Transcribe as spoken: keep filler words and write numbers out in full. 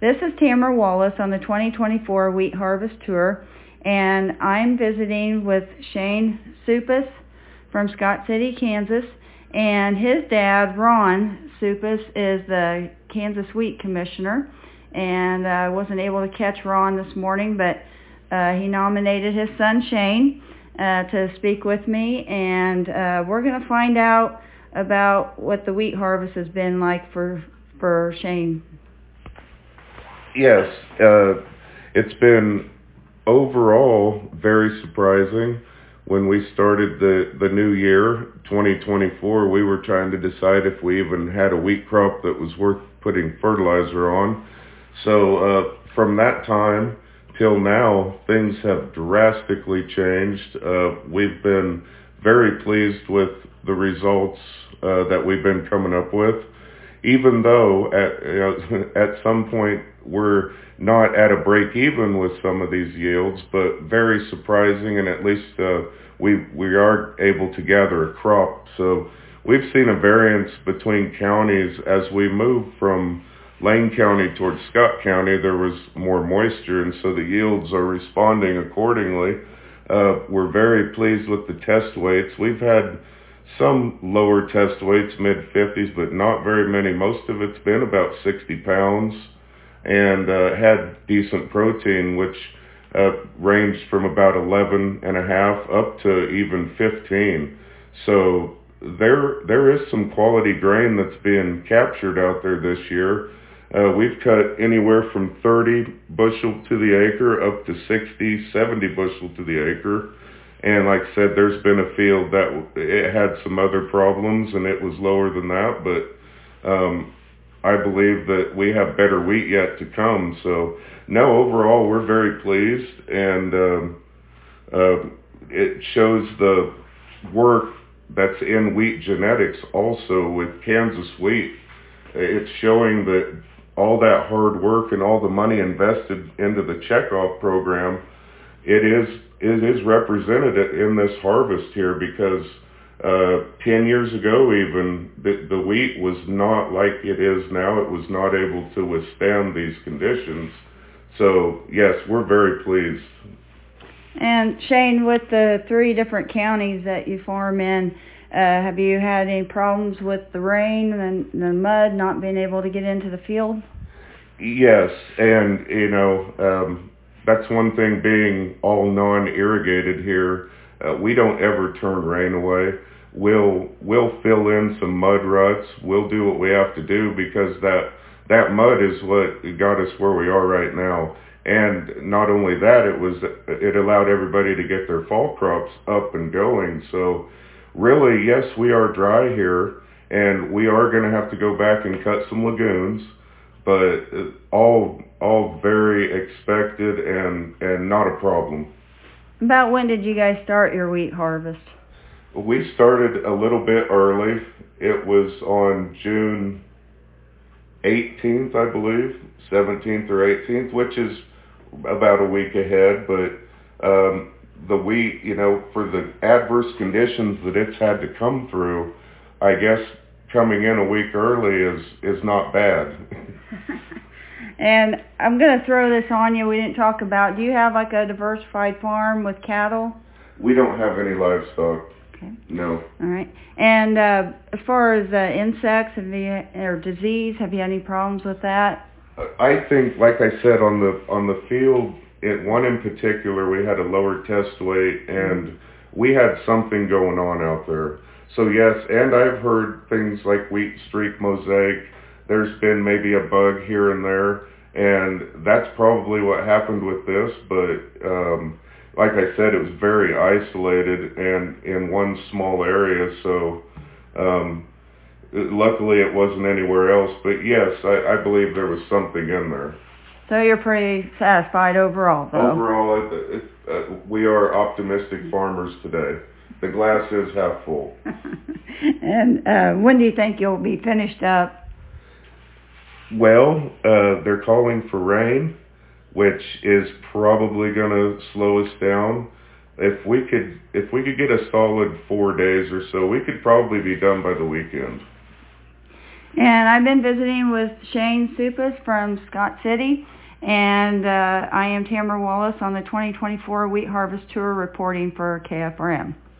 This is Tamara Wallace on the twenty twenty-four Wheat Harvest Tour, and I'm visiting with Shane Suppas from Scott City, Kansas, and his dad, Ron Suppas, is the Kansas Wheat Commissioner, and I uh, wasn't able to catch Ron this morning, but uh, he nominated his son, Shane, uh, to speak with me, and uh, we're going to find out about what the wheat harvest has been like for, for Shane. Yes, uh, it's been overall very surprising. When we started the, the new year, twenty twenty-four, we were trying to decide if we even had a wheat crop that was worth putting fertilizer on. So uh, from that time till now, things have drastically changed. Uh, we've been very pleased with the results uh, that we've been coming up with, even though at, you know, at some point we're not at a break even with some of these yields, but very surprising, and at least uh, we we are able to gather a crop. So we've seen a variance between counties as we move from Lane County towards Scott County. There was more moisture, and so the yields are responding accordingly. Uh, we're very pleased with the test weights. We've had some lower test weights, mid fifties, but not very many. Most of it's been about sixty pounds. And uh, had decent protein, which uh, ranged from about eleven and a half up to even fifteen. So there there is some quality grain that's being captured out there this year. Uh, we've cut anywhere from thirty bushel to the acre up to sixty, seventy bushel to the acre. And like I said, there's been a field that it had some other problems and it was lower than that, but um, I believe that we have better wheat yet to come. So, no, overall, we're very pleased, and um, uh, it shows the work that's in wheat genetics also with Kansas wheat. It's showing that all that hard work and all the money invested into the checkoff program, it is it is represented in this harvest here, because Uh, ten years ago even, the, the wheat was not like it is now. It was not able to withstand these conditions. So, yes, we're very pleased. And Shane, with the three different counties that you farm in, uh, have you had any problems with the rain and the mud not being able to get into the field? Yes, and, you know, um, that's one thing being all non-irrigated here. Uh, we don't ever turn rain away. We'll we'll fill in some mud ruts. We'll do what we have to do, because that that mud is what got us where we are right now. And not only that, it was it allowed everybody to get their fall crops up and going. So really, yes, we are dry here, and we are going to have to go back and cut some lagoons, but all all very expected and and not a problem. About when did you guys start your wheat harvest? We started a little bit early. It was on June eighteenth, I believe, seventeenth or eighteenth, which is about a week ahead. But um, the wheat, you know, for the adverse conditions that it's had to come through, I guess coming in a week early is, is not bad. And I'm going to throw this on you. We didn't talk about, do you have like a diversified farm with cattle? We don't have any livestock. Okay. No. All right. And uh, as far as uh, insects have you, or disease, have you had any problems with that? I think, like I said, on the on the field, in one in particular, we had a lower test weight, and mm-hmm. we had something going on out there. So yes, and I've heard things like wheat streak mosaic. There's been maybe a bug here and there, and that's probably what happened with this. But um, like I said, it was very isolated and in one small area. So um, luckily it wasn't anywhere else. But yes, I, I believe there was something in there. So you're pretty satisfied overall, though? Overall, it, it, uh, we are optimistic farmers today. The glass is half full. And uh, when do you think you'll be finished up? Well, uh, they're calling for rain, which is probably going to slow us down. If we could, if we could get a solid four days or so, we could probably be done by the weekend. And I've been visiting with Shane Supas from Scott City, and uh, I am Tamara Wallace on the twenty twenty-four Wheat Harvest Tour reporting for K F R M.